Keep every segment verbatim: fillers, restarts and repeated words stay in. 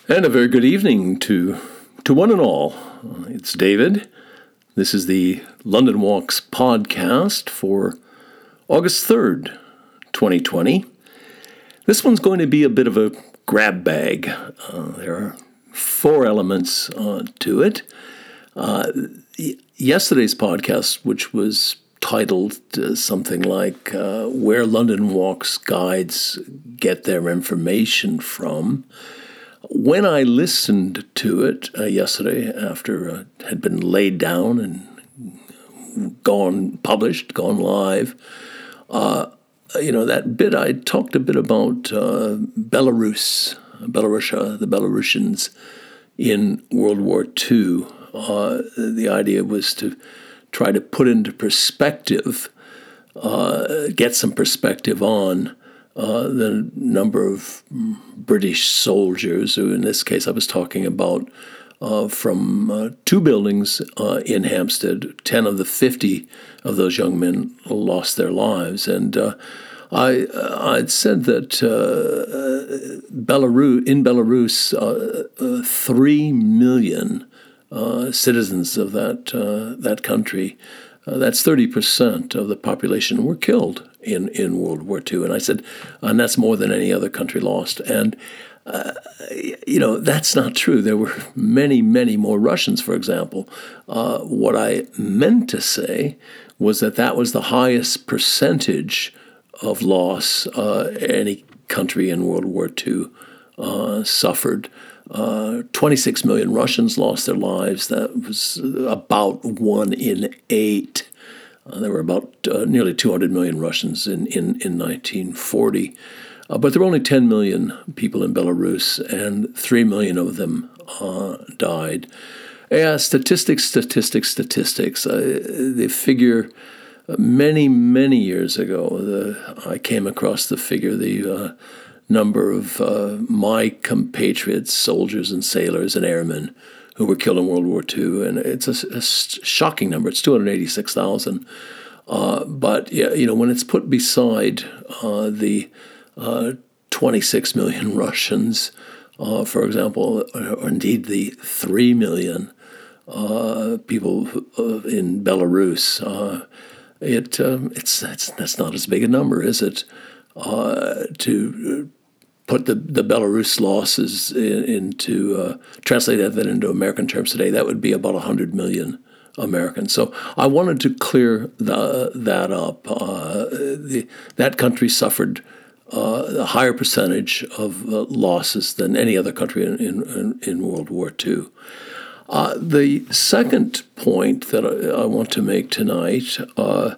And a very good evening to to one and all. Uh, It's David. This is the London Walks podcast for August third, twenty twenty. This one's going to be a bit of a grab bag. Uh, there are four elements uh, to it. Uh, y- yesterday's podcast, which was titled uh, something like uh, Where London Walks Guides Get Their Information From, when I listened to it uh, yesterday after uh, it had been laid down and gone published, gone live, uh, you know, that bit I talked a bit about uh, Belarus, Belarusia, the Belarusians in World War Two. Uh, the idea was to try to put into perspective, uh, get some perspective on Uh, the number of British soldiers, who in this case I was talking about uh, from uh, two buildings uh, in Hampstead. Ten of the fifty of those young men lost their lives. And uh, I, uh, I'd said that uh, Belarus, in Belarus, uh, uh, three million uh, citizens of that, uh, that country, uh, that's thirty percent of the population, were killed in, in World War Two. And I said, and that's more than any other country lost. And, uh, you know, that's not true. There were many, many more Russians, for example. Uh, what I meant to say was that that was the highest percentage of loss uh, any country in World War Two uh, suffered. Uh, twenty-six million Russians lost their lives. That was about one in eight. Uh, there were about uh, nearly two hundred million Russians in, in, in nineteen forty. Uh, but there were only ten million people in Belarus, and three million of them uh, died. Yeah, statistics, statistics, statistics. Uh, the figure, uh, many, many years ago, the, I came across the figure, the uh, number of uh, my compatriots, soldiers and sailors and airmen, who were killed in World War Two, and it's a, a shocking number. It's two hundred eighty-six thousand. Uh, but yeah, you know, when it's put beside uh, the uh, twenty-six million Russians, uh, for example, or, or indeed the three million uh, people uh, in Belarus, uh, it um, it's that's that's not as big a number, is it? Uh, to put the, the Belarus losses in, into, uh, translate that into American terms today, that would be about one hundred million Americans. So I wanted to clear the, that up. Uh, the, that country suffered uh, a higher percentage of uh, losses than any other country in, in, in World War Two. Uh, the second point that I, I want to make tonight, uh,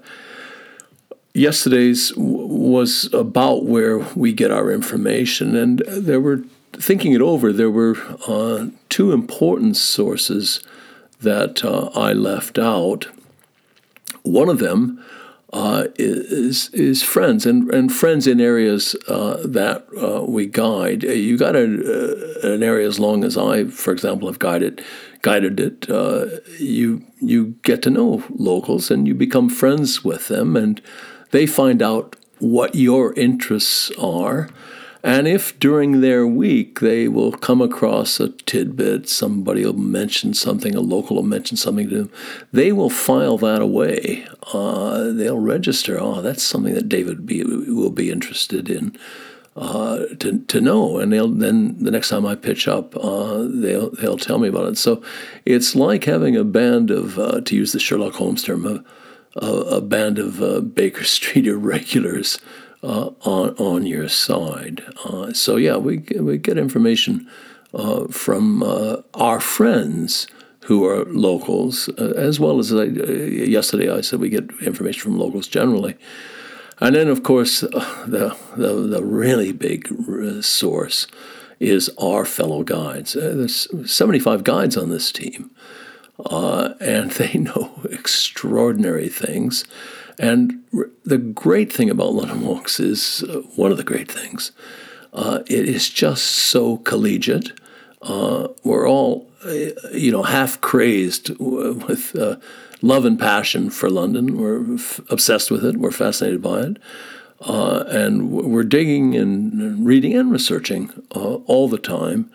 yesterday's was about where we get our information, and there were, thinking it over, there were uh, two important sources that uh, I left out. One of them uh, is is friends, and, and friends in areas uh, that uh, we guide. You got a, uh, an area as long as I, for example, have guided guided it. Uh, you you get to know locals, and you become friends with them, and they find out what your interests are, and if during their week they will come across a tidbit, somebody will mention something, a local will mention something to them, they will file that away. Uh, they'll register, oh, that's something that David be, will be interested in uh, to to know, and they'll then the next time I pitch up, uh, they'll they'll tell me about it. So it's like having a band of, uh, to use the Sherlock Holmes term, a, a, a band of uh, Baker Street irregulars uh, on on your side. Uh, so yeah, we we get information uh, from uh, our friends who are locals, uh, as well as I, uh, yesterday I said we get information from locals generally. And then, of course, uh, the, the the really big source is our fellow guides. Uh, there's seventy-five guides on this team, uh, and they know extraordinary things. And r- the great thing about London Walks is, uh, one of the great things, uh, it is just so collegiate. Uh, we're all, uh, you know, half crazed w- with uh, love and passion for London. We're f- obsessed with it. We're fascinated by it. Uh, and w- we're digging and reading and researching uh, all the time.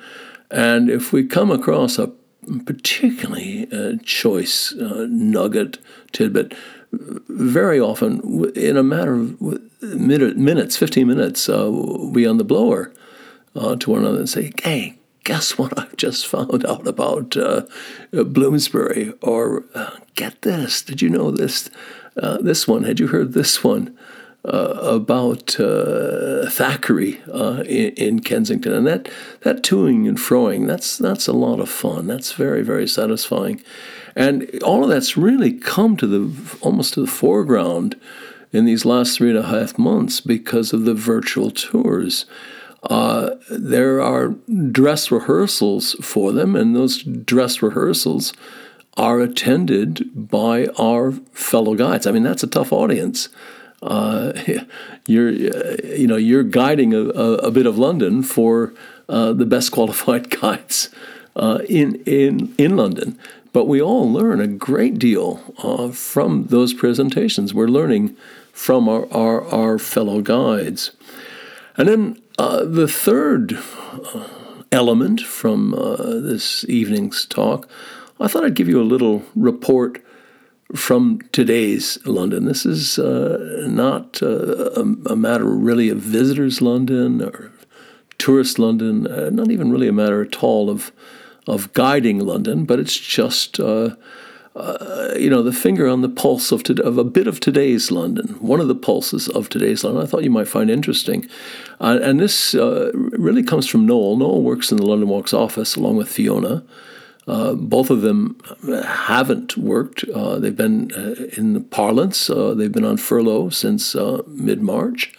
And if we come across a particularly uh, choice uh, nugget, tidbit, very often in a matter of minute, minutes, fifteen minutes, uh, we'll be on the blower uh, to one another and say, hey, guess what I've just found out about uh, Bloomsbury? Or uh, get this, did you know this? Uh, this one, had you heard this one? Uh, about uh, Thackeray uh, in, in Kensington, and that that toing and froing, that's that's a lot of fun. That's very, very satisfying, and all of that's really come to the almost to the foreground in these last three and a half months because of the virtual tours. Uh, there are dress rehearsals for them, and those dress rehearsals are attended by our fellow guides. I mean, that's a tough audience. Uh, you're, uh, you know, you're guiding a, a, a bit of London for uh, the best qualified guides uh, in in in London. But we all learn a great deal uh, from those presentations. We're learning from our our, our fellow guides, and then uh, the third uh, element from uh, this evening's talk, I thought I'd give you a little report from today's London. This is uh, not uh, a, a matter really of visitors London or tourist London, uh, not even really a matter at all of of guiding London, but it's just uh, uh, you know the finger on the pulse of to, of a bit of today's London, one of the pulses of today's London. I thought you might find interesting, uh, and this uh, really comes from Noel. Noel works in the London Walks office along with Fiona. Uh, both of them haven't worked. Uh, they've been uh, in the parlance. Uh, they've been on furlough since uh, mid-March.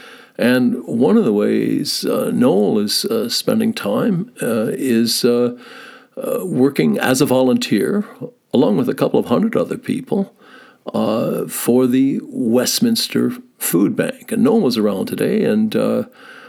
And one of the ways uh, Noel is uh, spending time uh, is uh, uh, working as a volunteer, along with a couple of hundred other people, uh, for the Westminster Food Bank. And Noel was around today, and uh,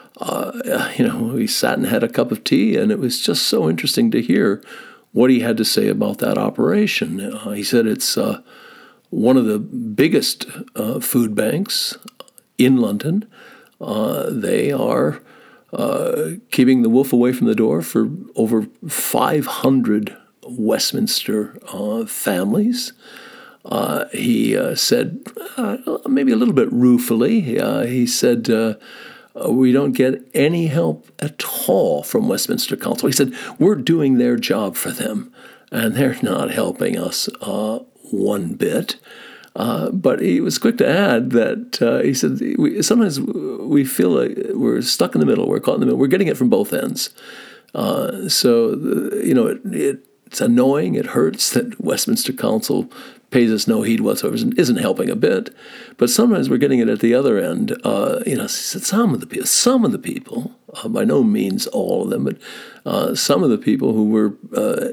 uh, you know, we sat and had a cup of tea, and it was just so interesting to hear what he had to say about that operation. Uh, he said it's uh, one of the biggest uh, food banks in London. Uh, they are uh, keeping the wolf away from the door for over five hundred Westminster uh, families. Uh, he uh, said, uh, maybe a little bit ruefully, uh, he said, uh, Uh, we don't get any help at all from Westminster Council. He said, we're doing their job for them, and they're not helping us uh, one bit. Uh, but he was quick to add that, uh, he said, we, sometimes we feel like we're stuck in the middle, we're caught in the middle, we're getting it from both ends. Uh, so, you know, it, it, it's annoying, it hurts that Westminster Council pays us no heed whatsoever, isn't helping a bit. But sometimes we're getting it at the other end. Uh, you know, some of the people, some of the people, uh, by no means all of them, but uh, some of the people who were uh,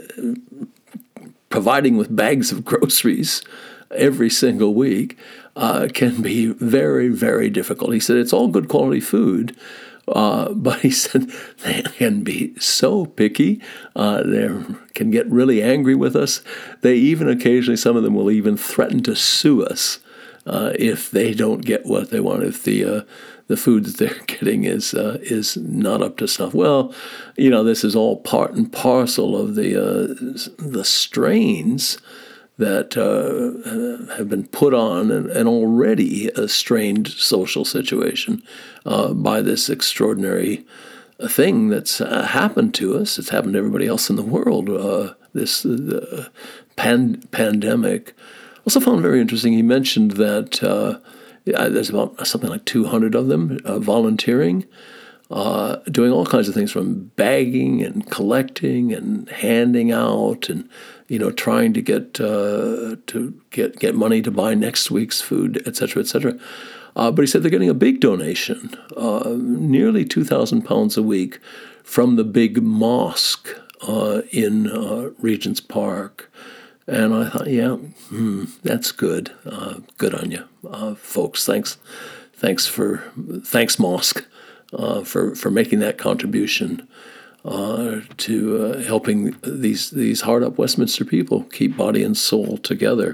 providing with bags of groceries every single week uh, can be very, very difficult. He said it's all good quality food, uh, but he said they can be so picky. Uh, they can get really angry with us. They even occasionally, some of them will even threaten to sue us uh, if they don't get what they want, if the uh, the food that they're getting is uh, is not up to snuff. Well, you know, this is all part and parcel of the uh, the strains that uh, have been put on an, an already a strained social situation uh, by this extraordinary thing that's uh, happened to us. It's happened to everybody else in the world, uh, this uh, pan- pandemic. Also found very interesting, he mentioned that uh, yeah, there's about something like two hundred of them uh, volunteering, uh, doing all kinds of things from bagging and collecting and handing out and you know, trying to get uh, to get get money to buy next week's food, et cetera, et cetera. Uh, but he said they're getting a big donation, uh, nearly two thousand pounds a week, from the big mosque uh, in uh, Regent's Park. And I thought, yeah, hmm, that's good. Uh, good on you, uh, folks. Thanks, thanks for thanks mosque uh, for for making that contribution. Uh, to uh, helping these these hard-up Westminster people keep body and soul together.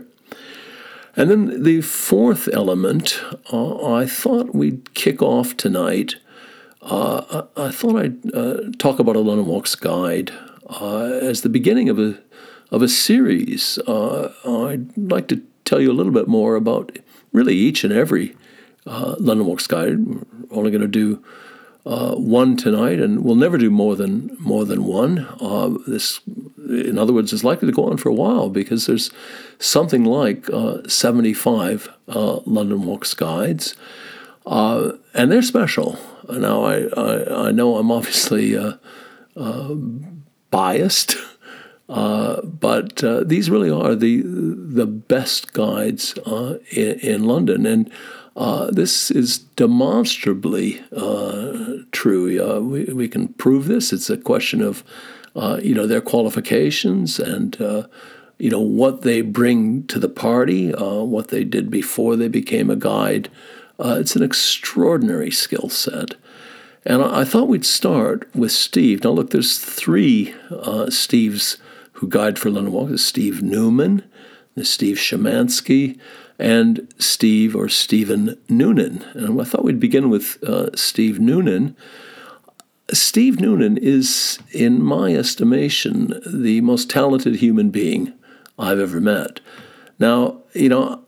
And then the fourth element, uh, I thought we'd kick off tonight uh, I, I thought I'd uh, talk about a London Walks guide uh, as the beginning of a of a series. Uh, I'd like to tell you a little bit more about really each and every uh, London Walks guide. We're only going to do uh, one tonight, and we'll never do more than more than one. Uh, this, in other words, is likely to go on for a while because there's something like uh, seventy-five uh, London Walks guides, uh, and they're special. Now, I, I, I know I'm obviously uh, uh, biased, uh, but uh, these really are the the best guides uh, in, in London, and uh, this is demonstrably uh, true. Uh, we we can prove this. It's a question of uh, you know their qualifications and uh, you know what they bring to the party, uh, what they did before they became a guide. Uh, it's an extraordinary skill set. And I, I thought we'd start with Steve. Now, look, there's three uh, Steves who guide for London Walk. There's Steve Newman, there's Steve Szymanski, and Steve or Stephen Noonan. And I thought we'd begin with uh, Steve Noonan. Steve Noonan is, in my estimation, the most talented human being I've ever met. Now, you know,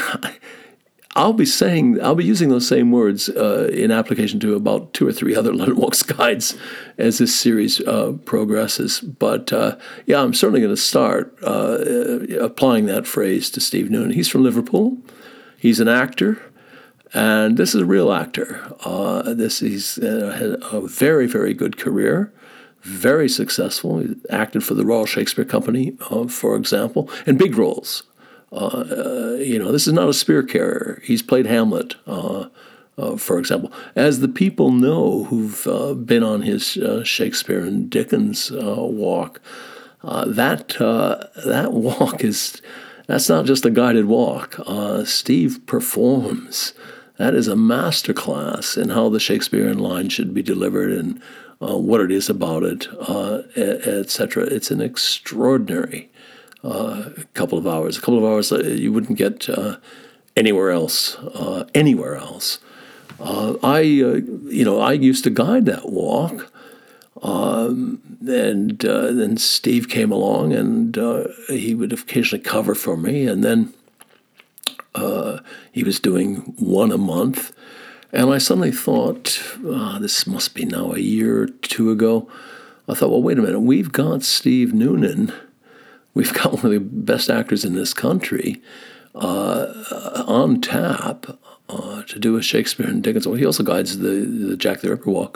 I'll be saying, I'll be using those same words uh, in application to about two or three other London Walks guides as this series uh, progresses. But uh, yeah, I'm certainly going to start uh, applying that phrase to Steve Noonan. He's from Liverpool. He's an actor, and this is a real actor. Uh, this he's uh, had a very, very good career, very successful. He acted for the Royal Shakespeare Company, uh, for example, in big roles. Uh, you know, this is not a spear carrier. He's played Hamlet, uh, uh, for example. As the people know who've uh, been on his uh, Shakespeare and Dickens uh, walk, uh, that uh, that walk is, that's not just a guided walk. Uh, Steve performs. That is a masterclass in how the Shakespearean line should be delivered and uh, what it is about it, uh, et cetera. It's an extraordinary Uh, a couple of hours, a couple of hours uh, you wouldn't get uh, anywhere else, uh, anywhere else. Uh, I, uh, you know, I used to guide that walk, um, and uh, then Steve came along, and uh, he would occasionally cover for me, and then uh, he was doing one a month, and I suddenly thought, oh, this must be now a year or two ago. I thought, well, wait a minute, we've got Steve Noonan. We've got one of the best actors in this country uh, on tap uh, to do a Shakespeare and Dickens. Well, he also guides the, the Jack the Ripper walk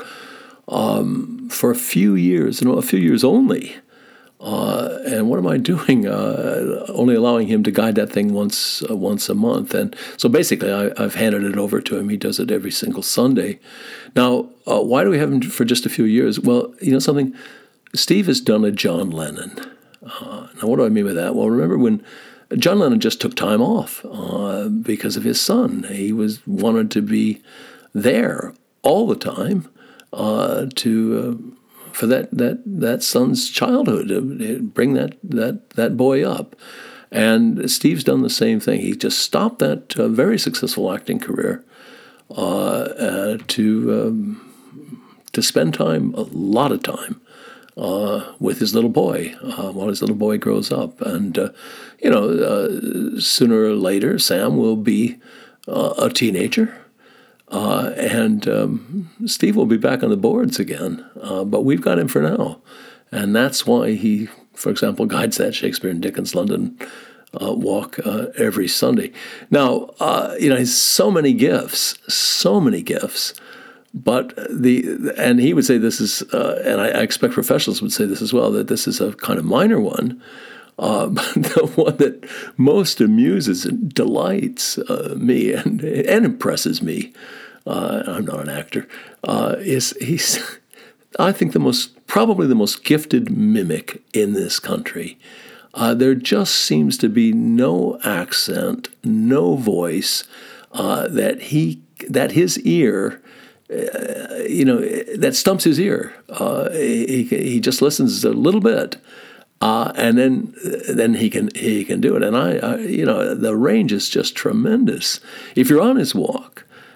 um, for a few years, you know, a few years only. Uh, and what am I doing? Uh, only allowing him to guide that thing once uh, once a month. And so basically I, I've handed it over to him. He does it every single Sunday. Now, uh, why do we have him for just a few years? Well, you know something? Steve has done a John Lennon. Uh, now, what do I mean by that? Well, remember when John Lennon just took time off uh, because of his son. He was wanted to be there all the time uh, to uh, for that that that son's childhood, to bring that that that boy up. And Steve's done the same thing. He just stopped that uh, very successful acting career uh, uh, to um, to spend time, a lot of time. Uh, with his little boy uh, while his little boy grows up. And, uh, you know, uh, sooner or later, Sam will be uh, a teenager, uh, and um, Steve will be back on the boards again. Uh, but we've got him for now. And that's why he, for example, guides that Shakespeare and Dickens London uh, walk uh, every Sunday. Now, uh, you know, he's so many gifts, so many gifts. But the and he would say this is, uh, and I, I expect professionals would say this as well, that this is a kind of minor one. Uh, but the one that most amuses and delights uh, me and and impresses me, uh, I'm not an actor, uh, is he's, I think, the most, probably the most gifted mimic in this country. Uh, there just seems to be no accent, no voice uh, that he that his ear. Uh, you know, that stumps his ear. Uh, he he just listens a little bit, uh, and then then he can he can do it. And I, I, you know, the range is just tremendous. If you're on his walk,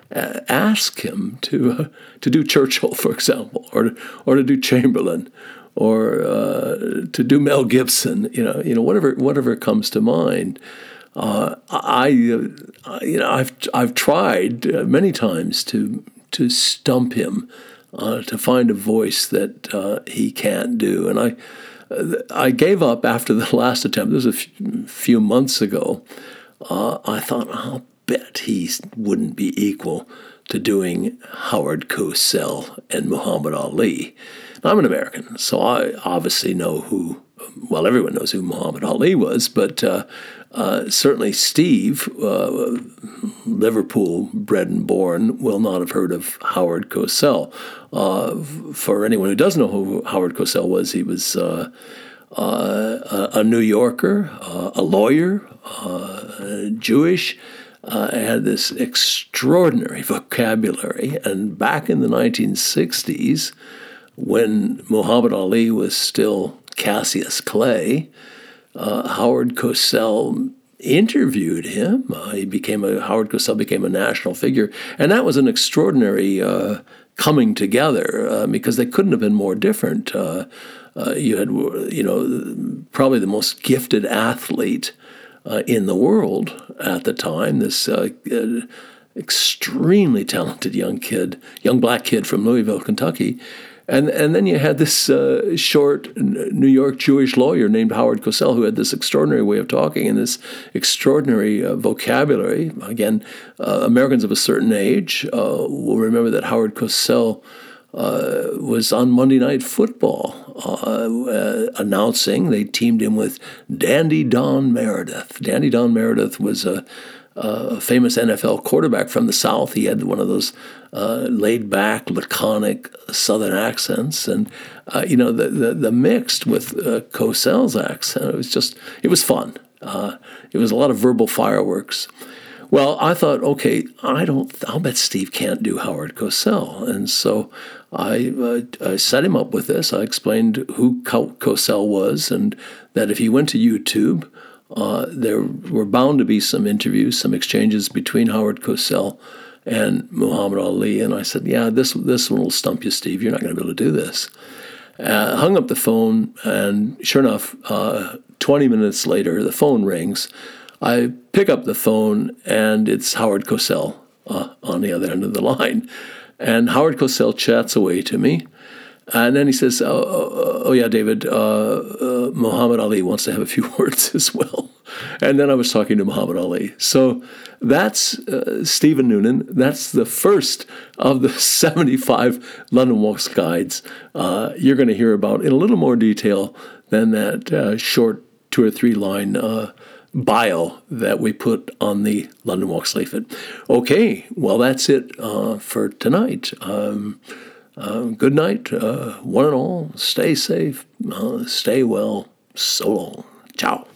uh, ask him to uh, to do Churchill, for example, or to, or to do Chamberlain, or uh, to do Mel Gibson, you know, you know, whatever whatever comes to mind. Uh, I, uh, you know, I've I've tried uh, many times to to stump him, uh, to find a voice that uh, he can't do, and I uh, I gave up after the last attempt. This was a few, few months ago. Uh, I thought, I'll bet he wouldn't be equal to doing Howard Cosell and Muhammad Ali. I'm an American, so I obviously know who, well, everyone knows who Muhammad Ali was, but uh, uh, certainly Steve, uh, Liverpool bred and born, will not have heard of Howard Cosell. Uh, for anyone who does know who Howard Cosell was, he was uh, uh, a, a New Yorker, uh, a lawyer, uh, Jewish, Uh, had this extraordinary vocabulary. And back in the nineteen sixties, when Muhammad Ali was still Cassius Clay, uh, Howard Cosell interviewed him. Uh, he became a Howard Cosell became a national figure, and that was an extraordinary uh, coming together uh, because they couldn't have been more different. Uh, uh, you had, you know, probably the most gifted athlete Uh, in the world at the time, this uh, uh, extremely talented young kid, young black kid from Louisville, Kentucky. And and then you had this uh, short New York Jewish lawyer named Howard Cosell, who had this extraordinary way of talking and this extraordinary uh, vocabulary. Again, uh, Americans of a certain age uh, will remember that Howard Cosell Uh, was on Monday Night Football uh, uh, announcing. They teamed him with Dandy Don Meredith. Dandy Don Meredith was a, a famous N F L quarterback from the South. He had one of those uh, laid-back, laconic Southern accents, and uh, you know the, the the mixed with uh, Cosell's accent. It was just it was fun. Uh, it was a lot of verbal fireworks. Well, I thought, okay, I don't. I'll bet Steve can't do Howard Cosell, and so I, uh, I set him up with this. I explained who Cosell was, and that if he went to YouTube, uh, there were bound to be some interviews, some exchanges between Howard Cosell and Muhammad Ali. And I said, yeah, this this one will stump you, Steve. You're not going to be able to do this. Uh, hung up the phone, and sure enough, uh, twenty minutes later, the phone rings. I pick up the phone, and it's Howard Cosell uh, on the other end of the line. And Howard Cosell chats away to me. And then he says, oh, oh, oh yeah, David, uh, uh, Muhammad Ali wants to have a few words as well. And then I was talking to Muhammad Ali. So that's uh, Stephen Noonan. That's the first of the seventy-five London Walks guides uh, you're going to hear about in a little more detail than that uh, short two or three line uh bio that we put on the London Walks leaflet. Okay, well, that's it uh, for tonight. Um, uh, good night, uh, one and all. Stay safe, uh, stay well. So long. Ciao.